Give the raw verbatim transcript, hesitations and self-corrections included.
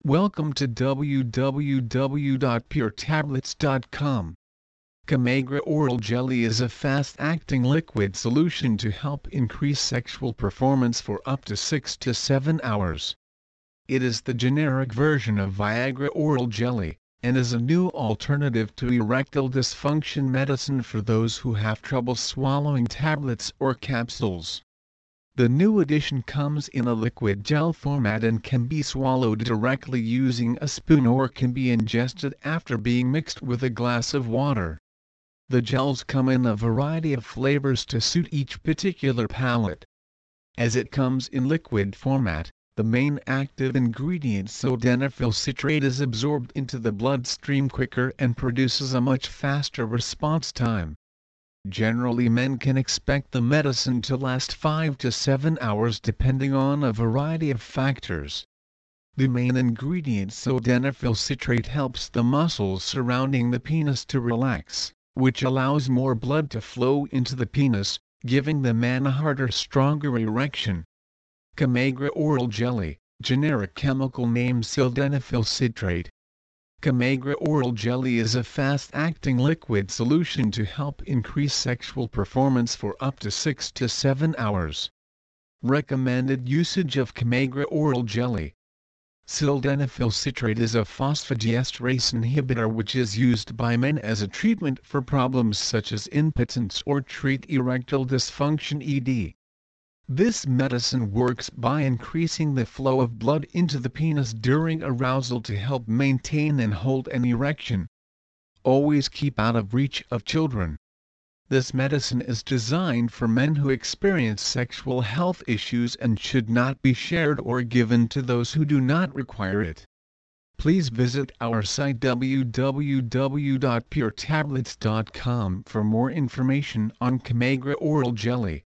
Welcome to w w w dot pure tablets dot com. Kamagra Oral Jelly is a fast-acting liquid solution to help increase sexual performance for up to six to seven hours. It is the generic version of Viagra Oral Jelly, and is a new alternative to erectile dysfunction medicine for those who have trouble swallowing tablets or capsules. The new addition comes in a liquid gel format and can be swallowed directly using a spoon or can be ingested after being mixed with a glass of water. The gels come in a variety of flavors to suit each particular palate. As it comes in liquid format, the main active ingredient sildenafil citrate is absorbed into the bloodstream quicker and produces a much faster response time. Generally, men can expect the medicine to last five to seven hours depending on a variety of factors. The main ingredient sildenafil citrate helps the muscles surrounding the penis to relax, which allows more blood to flow into the penis, giving the man a harder, stronger erection. Kamagra Oral Jelly, generic chemical name sildenafil citrate. Kamagra Oral Jelly is a fast-acting liquid solution to help increase sexual performance for up to six to seven hours. Recommended usage of Kamagra Oral Jelly. Sildenafil citrate is a phosphodiesterase inhibitor which is used by men as a treatment for problems such as impotence or treat erectile dysfunction E D. This medicine works by increasing the flow of blood into the penis during arousal to help maintain and hold an erection. Always keep out of reach of children. This medicine is designed for men who experience sexual health issues and should not be shared or given to those who do not require it. Please visit our site w w w dot pure tablets dot com for more information on Kamagra Oral Jelly.